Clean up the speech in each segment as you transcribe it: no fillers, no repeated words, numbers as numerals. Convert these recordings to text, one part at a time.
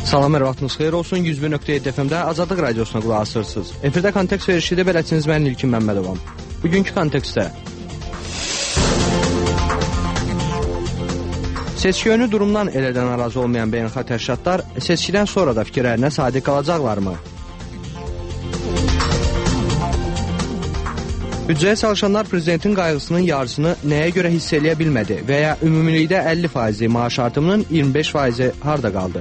Salam, hər vaxtınız xeyir olsun. 101.7 FM-də Azadlıq Radiosuna qulaq asırsınız. Efirdə kontekst verişidə beləciniz mən İlkin Məmmədovam. Bugünkü kontekstdə seçki önü durumdan elədən narazı olmayan beynəlxalq təşkilatlar seçkidən sonra da fikirlərinə sadiq qalacaqlarmı? Büdcəyə çalışanlar prezidentin qayğısının yarısını nəyə görə hiss eləyə bilmədi və ya ümumilikdə 50% maaş artımının 25% harda qaldı?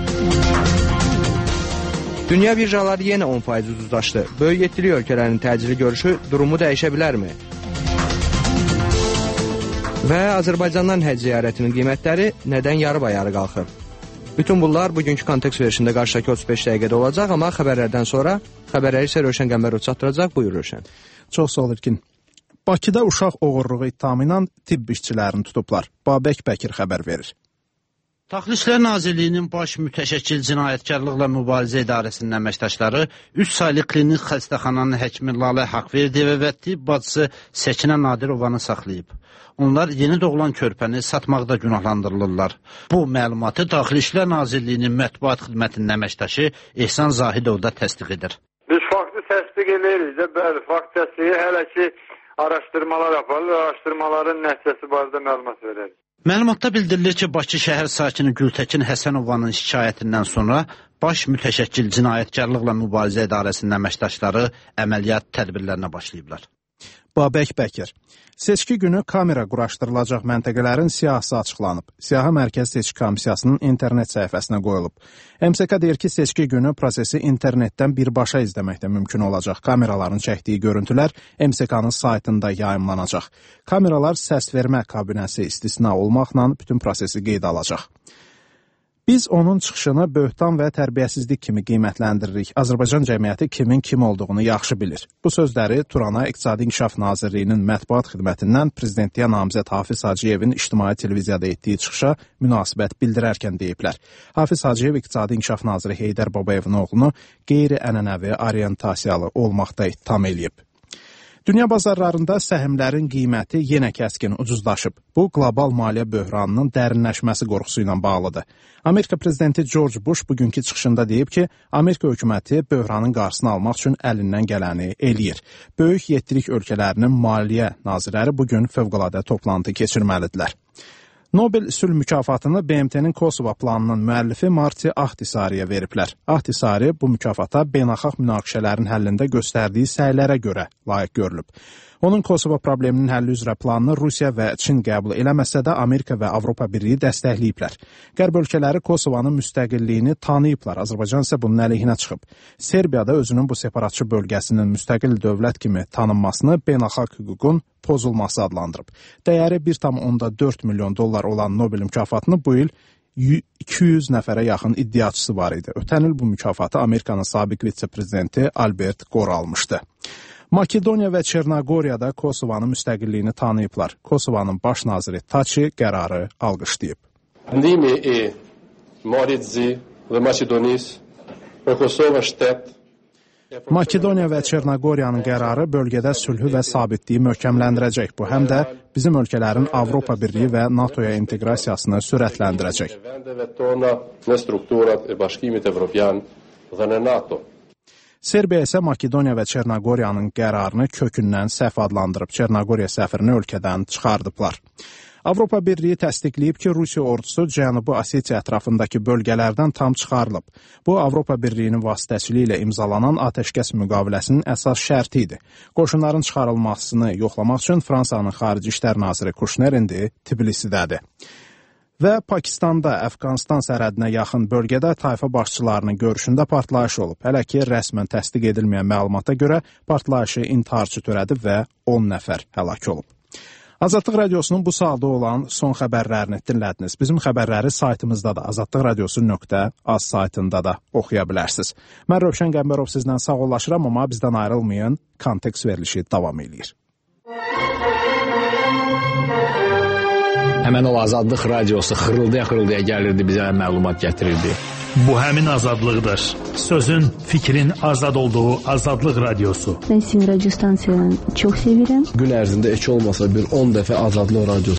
Dünya birjaları yenə 10% ucuzlaşdı. Böyük yetkili ölkələrin təcili görüşü durumu dəyişə bilərmi? Və Azərbaycandan həcc ziyarətinin qiymətləri nədən yarı-bayarı qalxır? Bütün bunlar bugünkü kontekst verişində qarşıdakı 35 dəqiqədə olacaq, amma xəbərlərdən sonra xəbərləri isə Rövşən Qəmbərov çatdıracaq. Buyur Rövşən. Çox sağ ol İlkin. Bakıda uşaq oğurluğu ittihamı ilə tibb işçilərini tutublar. Babək Bəkir xəbər verir. Daxili İşlər Nazirliyinin baş mütəşəkkil cinayətkarlıqla mübarizə idarəsinin əməkdaşları 3 saylı klinik xəstəxananın həkimi Lalə Haqverdiyeva və tibb bacısı Səkinə Nadirovanı saxlayıb. Onlar yeni doğulan körpəni satmaqda günahlandırılırlar. Bu məlumatı Daxili İşlər Nazirliyinin mətbuat xidmətinin əməkdaşı Ehsan Zahidov da təsdiq edir. Biz faktı təsdiq edirik də, bəli, fakt təsdiqi hələ ki araşdırmalar aparılır, araşdırmaların nəticəsi barədə məlumat verərik. Məlumatda bildirilir ki, Bakı şəhər sakini Gültəkin Həsənovanın şikayətindən sonra baş mütəşəkkil cinayətkarlıqla mübarizə idarəsinin əməkdaşları əməliyyat tədbirlərinə başlayıblar. Babək Bəkir. Seçki günü kamera quraşdırılacaq məntəqələrin siyahısı açıqlanıb. Siyahı Mərkəz Seçki Komissiyasının internet səhifəsinə qoyulub. MSK deyir ki, seçki günü prosesi internetdən birbaşa izləməkdə mümkün olacaq. Kameraların çəkdiyi görüntülər MSK-nın saytında yayımlanacaq. Kameralar səsvermə kabinəsi istisna olmaqla bütün prosesi qeydə alacaq. Biz onun çıxışını böhtan və tərbiyəsizlik kimi qiymətləndiririk. Azərbaycan cəmiyyəti kimin kim olduğunu yaxşı bilir. Bu sözləri Turana İqtisadi İnkişaf Nazirliyinin mətbuat xidmətindən prezidentliyə namizəd Hafiz Hacıyevin ictimai televiziyada etdiyi çıxışa münasibət bildirərkən deyiblər. Hafiz Hacıyev İqtisadi İnkişaf Naziri Heydər Babayevin oğlunu qeyri-ənənəvi orientasiyalı olmaqda ittiham eləyib. Dünya bazarlarında səhmlərin qiyməti yenə kəskin ucuzlaşıb. Bu, qlobal maliyyə böhranının dərinləşməsi qorxusu ilə bağlıdır. Amerika prezidenti George Bush bugünkü çıxışında deyib ki, Amerika hökuməti böhranın qarşısını almaq üçün əlindən gələni eləyir. Böyük yetkilik ölkələrinin maliyyə nazirləri bugün fövqəladə toplantı keçirməlidirlər. Nobel sülh mükafatını BMT-nin Kosovo planının müəllifi Marti Ahtisariyə veriblər. Ahtisari bu mükafata beynəlxalq münaqişələrin həllində göstərdiyi səylərə görə layiq görülüb. Onun Kosovo probleminin həlli üzrə planını Rusiya və Çin qəbul eləməsə də Amerika və Avropa Birliyi dəstəkləyiblər. Qərb ölkələri Kosovanın müstəqilliyini tanıyıblar, Azərbaycan isə bunun əleyhinə çıxıb. Serbiyada özünün bu separatçı bölgəsinin müstəqil dövlət kimi tanınmasını beynəlxalq hüququn pozulması adlandırıb. Dəyəri 1,4 milyon dollar olan Nobel mükafatını bu il 200 nəfərə yaxın iddiaçısı var idi. Ötən il bu mükafatı Amerikanın sabiq vitse-prezidenti Albert Gore almışdı. Makedoniya və Çernogoriyada Kosovanın müstəqilliyini tanıyıblar. Kosovanın baş naziri Taçi qərarı alqışlayıb. Makedoniya və Çernogoriyanın qərarı bölgədə sülhü və sabitliyi möhkəmləndirəcək. Bu, həm də bizim ölkələrin Avropa Birliyi və NATO-ya inteqrasiyasını sürətləndirəcək. Serbiya isə Makedoniya və Çernogoriyanın qərarını kökündən səhv adlandırıb. Çernogoriya səfirini ölkədən çıxardıblar. Avropa Birliyi təsdiqləyib ki, Rusiya ordusu Cənubi Osetiya ətrafındakı bölgələrdən tam çıxarılıb. Bu, Avropa Birliyinin vasitəçiliyi ilə imzalanan atəşkəs müqaviləsinin əsas şərti idi. Qoşunların çıxarılmasını yoxlamaq üçün Fransanın Xarici İşlər Naziri Kuşner indi Tbilisidədir. Və Pakistanda Əfqanistan sərhədinə yaxın bölgədə tayfa başçılarının görüşündə partlayış olub. Hələ ki, rəsmən təsdiq edilməyən məlumata görə partlayışı intiharçı törədib və 10 nəfər həlak olub. Azadlıq Radiosunun bu saatda olan son xəbərlərini dinlədiniz. Bizim xəbərləri saytımızda da, azadlıqradiosu.az saytında da oxuya bilərsiniz. Mən Rövşən Qəmbərov sizlə sağollaşıram, amma bizdən ayrılmayın, kontekst verilişi davam edir. Həmən o Azadlıq Radiosu xırıldaya-xırıldaya gəlirdi, bizə məlumat gətirirdi. Bu həmin azadlıqdır. Sözün, fikrin azad olduğu Azadlıq Radiosu. Ben sizin radyo stansiyonu çok severim. Gün ərzində heç olmasa bir 10 dəfə Azadlıq Radiosu